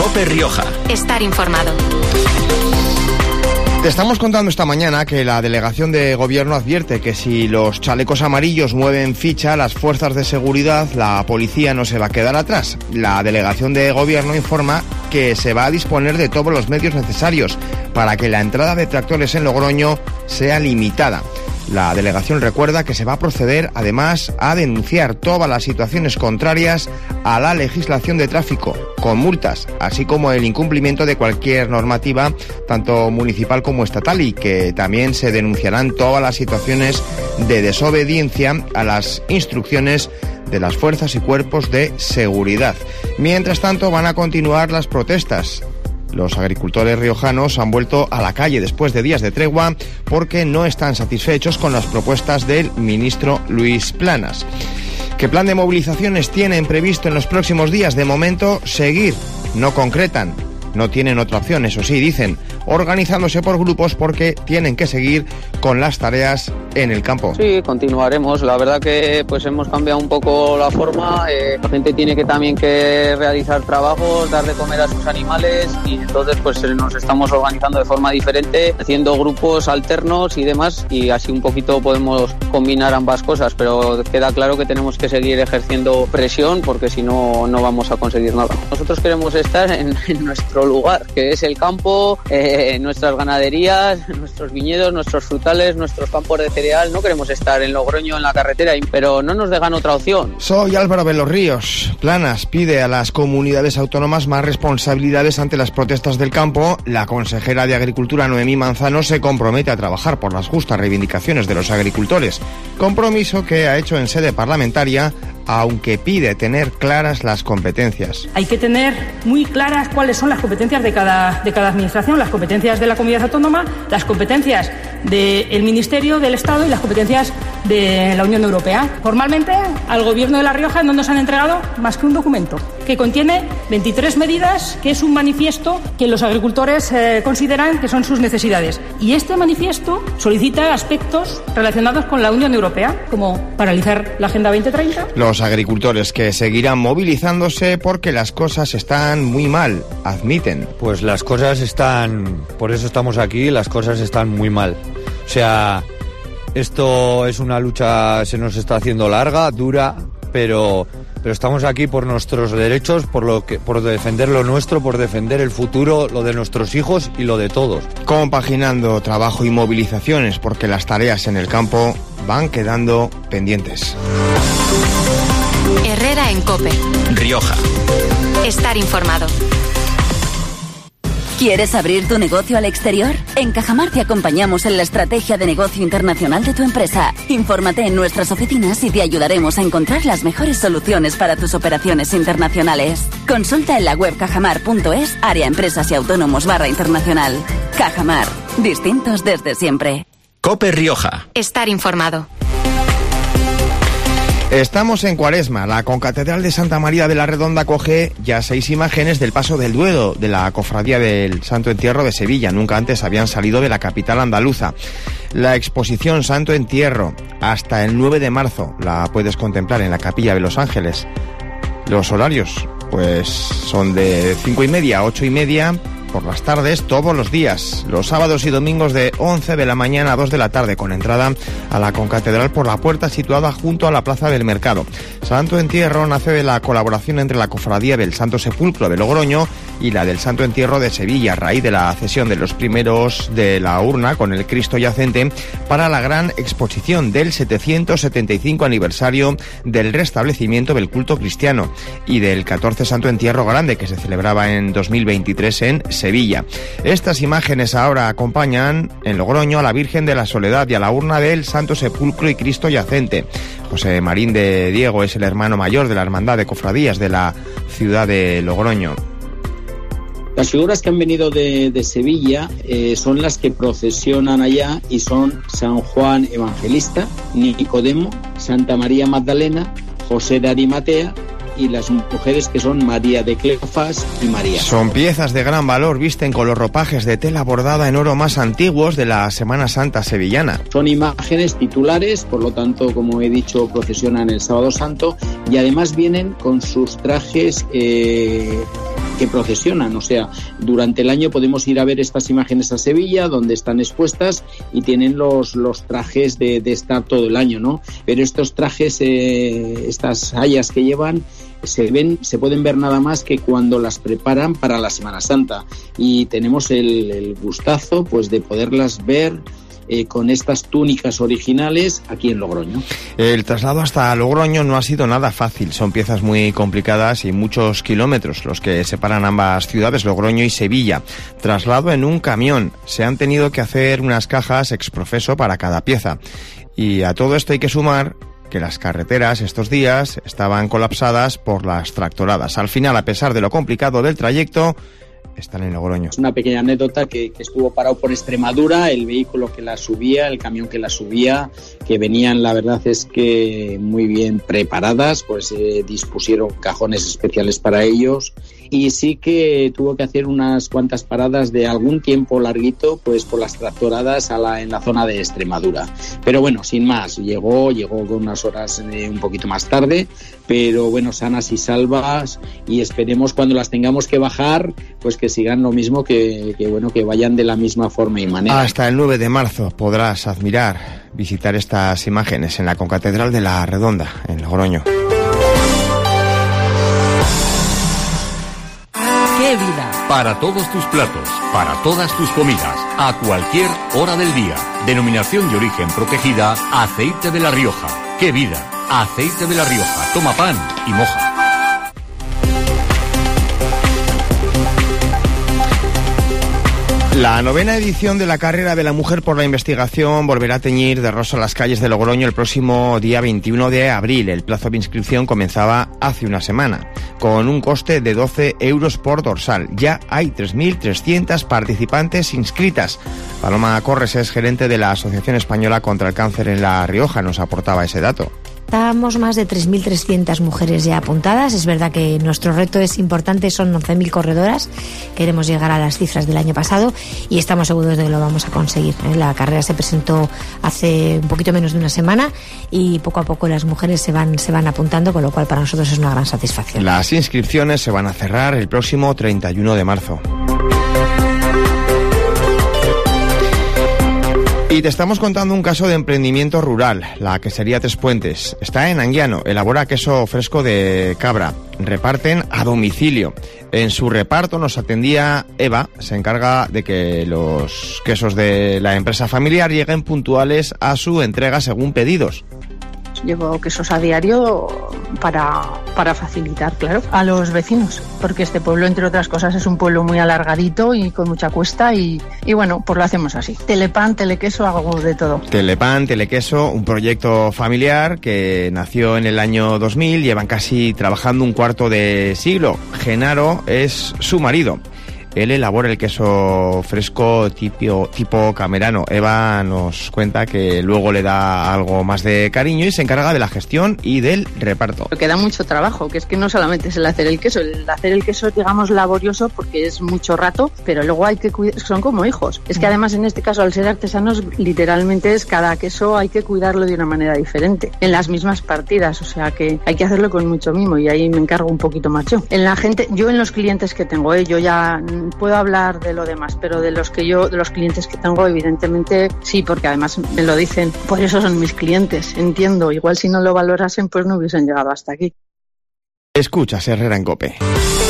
COPE Rioja. Estar informado. Te estamos contando esta mañana que la delegación de gobierno advierte que si los chalecos amarillos mueven ficha, las fuerzas de seguridad, la policía no se va a quedar atrás. La delegación de gobierno informa que se va a disponer de todos los medios necesarios para que la entrada de tractores en Logroño sea limitada. La delegación recuerda que se va a proceder, además, a denunciar todas las situaciones contrarias a la legislación de tráfico, con multas, así como el incumplimiento de cualquier normativa, tanto municipal como estatal, y que también se denunciarán todas las situaciones de desobediencia a las instrucciones de las fuerzas y cuerpos de seguridad. Mientras tanto, van a continuar las protestas. Los agricultores riojanos han vuelto a la calle después de días de tregua porque no están satisfechos con las propuestas del ministro Luis Planas. ¿Qué plan de movilizaciones tienen previsto en los próximos días? De momento, seguir. No concretan. No tienen otra opción, eso sí, dicen, organizándose por grupos porque tienen que seguir con las tareas en el campo. Sí, continuaremos. La verdad que pues hemos cambiado un poco la forma. La gente tiene que también que realizar trabajos, dar de comer a sus animales, y entonces pues nos estamos organizando de forma diferente, haciendo grupos alternos y demás, y así un poquito podemos combinar ambas cosas, pero queda claro que tenemos que seguir ejerciendo presión porque si no, no vamos a conseguir nada. Nosotros queremos estar en nuestro lugar, que es el campo, nuestras ganaderías, nuestros viñedos, nuestros frutales, nuestros campos de cereal. No queremos estar en Logroño en la carretera, pero no nos dejan otra opción. Soy Álvaro de los Ríos. Planas pide a las comunidades autónomas más responsabilidades ante las protestas del campo. La consejera de Agricultura, Noemí Manzano, se compromete a trabajar por las justas reivindicaciones de los agricultores. Compromiso que ha hecho en sede parlamentaria, aunque pide tener claras las competencias. Hay que tener muy claras cuáles son las competencias de cada administración, las competencias de la comunidad autónoma, las competencias del Ministerio, del Estado y las competencias de la Unión Europea. Formalmente, al Gobierno de La Rioja no nos han entregado más que un documento que contiene 23 medidas, que es un manifiesto que los agricultores consideran que son sus necesidades. Y este manifiesto solicita aspectos relacionados con la Unión Europea, como paralizar la Agenda 2030. Los agricultores que seguirán movilizándose porque las cosas están muy mal, admiten. Pues las cosas están, por eso estamos aquí, las cosas están muy mal. O sea, esto es una lucha, se nos está haciendo larga, dura, pero estamos aquí por nuestros derechos, por defender lo nuestro, por defender el futuro, lo de nuestros hijos y lo de todos. Compaginando trabajo y movilizaciones porque las tareas en el campo van quedando pendientes. Herrera en COPE. Rioja. Estar informado. ¿Quieres abrir tu negocio al exterior? En Cajamar te acompañamos en la estrategia de negocio internacional de tu empresa. Infórmate en nuestras oficinas y te ayudaremos a encontrar las mejores soluciones para tus operaciones internacionales. Consulta en la web cajamar.es, área empresas y autónomos /internacional. Cajamar, distintos desde siempre. COPE Rioja. Estar informado. Estamos en Cuaresma. La Concatedral de Santa María de la Redonda acoge ya 6 imágenes del Paso del Duedo de la Cofradía del Santo Entierro de Sevilla. Nunca antes habían salido de la capital andaluza. La exposición Santo Entierro hasta el 9 de marzo la puedes contemplar en la Capilla de los Ángeles. Los horarios pues son de 5:30 a 8:30 por las tardes todos los días, los sábados y domingos de 11 de la mañana a 2 de la tarde, con entrada a la concatedral por la puerta situada junto a la Plaza del Mercado. Santo Entierro nace de la colaboración entre la Cofradía del Santo Sepulcro de Logroño y la del Santo Entierro de Sevilla, a raíz de la cesión de los primeros de la urna con el Cristo yacente para la gran exposición del 775 aniversario del restablecimiento del culto cristiano y del 14 Santo Entierro Grande, que se celebraba en 2023 en Sevilla. Estas imágenes ahora acompañan en Logroño a la Virgen de la Soledad y a la urna del Santo Sepulcro y Cristo yacente. José Marín de Diego es el hermano mayor de la Hermandad de Cofradías de la ciudad de Logroño. Las figuras que han venido de Sevilla son las que procesionan allá y son San Juan Evangelista, Nicodemo, Santa María Magdalena, José de Arimatea y las mujeres que son María de Cleofás y María. Son piezas de gran valor, visten con los ropajes de tela bordada en oro más antiguos de la Semana Santa sevillana. Son imágenes titulares, por lo tanto, como he dicho, procesionan el Sábado Santo y además vienen con sus trajes que procesionan. O sea, durante el año podemos ir a ver estas imágenes a Sevilla, donde están expuestas y tienen los trajes de estar todo el año, ¿no? Pero estos trajes, estas sayas que llevan, se pueden ver nada más que cuando las preparan para la Semana Santa, y tenemos el gustazo pues de poderlas ver con estas túnicas originales aquí en Logroño. El traslado hasta Logroño no ha sido nada fácil, son piezas muy complicadas y muchos kilómetros los que separan ambas ciudades, Logroño y Sevilla. Traslado en un camión, se han tenido que hacer unas cajas exprofeso para cada pieza. Y a todo esto hay que sumar que las carreteras estos días estaban colapsadas por las tractoradas. Al final, a pesar de lo complicado del trayecto, están en Logroño. Es una pequeña anécdota que estuvo parado por Extremadura, el vehículo que la subía, el camión que la subía, que venían, la verdad es que muy bien preparadas, pues dispusieron cajones especiales para ellos, y sí que tuvo que hacer unas cuantas paradas de algún tiempo larguito, pues por las tractoradas en la zona de Extremadura. Pero bueno, sin más, llegó con unas horas un poquito más tarde, pero bueno, sanas y salvas, y esperemos cuando las tengamos que bajar, pues que sigan lo mismo, que vayan de la misma forma y manera. Hasta el 9 de marzo podrás visitar estas imágenes en la Concatedral de la Redonda, en Logroño. ¡Qué vida! Para todos tus platos, para todas tus comidas, a cualquier hora del día. Denominación de origen protegida, Aceite de La Rioja. ¡Qué vida! Aceite de La Rioja. Toma pan y moja. La 9ª edición de la Carrera de la Mujer por la Investigación volverá a teñir de rosa las calles de Logroño el próximo día 21 de abril. El plazo de inscripción comenzaba hace una semana, con un coste de 12 euros por dorsal. Ya hay 3.300 participantes inscritas. Paloma Corres es gerente de la Asociación Española contra el Cáncer en La Rioja. Nos aportaba ese dato. Estamos más de 3.300 mujeres ya apuntadas. Es verdad que nuestro reto es importante, son 11.000 corredoras. Queremos llegar a las cifras del año pasado y estamos seguros de que lo vamos a conseguir. La carrera se presentó hace un poquito menos de una semana y poco a poco las mujeres se van apuntando, con lo cual para nosotros es una gran satisfacción. Las inscripciones se van a cerrar el próximo 31 de marzo. Y te estamos contando un caso de emprendimiento rural, la quesería Tres Puentes. Está en Anguiano, elabora queso fresco de cabra. Reparten a domicilio. En su reparto nos atendía Eva, se encarga de que los quesos de la empresa familiar lleguen puntuales a su entrega según pedidos. Llevo quesos a diario para facilitar, claro, a los vecinos, porque este pueblo, entre otras cosas, es un pueblo muy alargadito y con mucha cuesta y bueno, pues lo hacemos así. Telepan, telequeso, hago de todo. Telepan, telequeso, un proyecto familiar que nació en el año 2000, llevan casi trabajando un cuarto de siglo. Genaro es su marido. Él elabora el queso fresco tipo camerano. Eva nos cuenta que luego le da algo más de cariño y se encarga de la gestión y del reparto. Lo que da mucho trabajo, que es que no solamente es el hacer el queso es, digamos, laborioso porque es mucho rato, pero luego hay que cuidar, son como hijos. Es que además en este caso, al ser artesanos, literalmente es cada queso hay que cuidarlo de una manera diferente, en las mismas partidas, o sea que hay que hacerlo con mucho mimo y ahí me encargo un poquito más yo. Yo en los clientes que tengo, yo ya puedo hablar de lo demás, pero de los clientes que tengo, evidentemente sí, porque además me lo dicen, por eso son mis clientes, entiendo, igual si no lo valorasen pues no hubiesen llegado hasta aquí. Escuchas Herrera en COPE.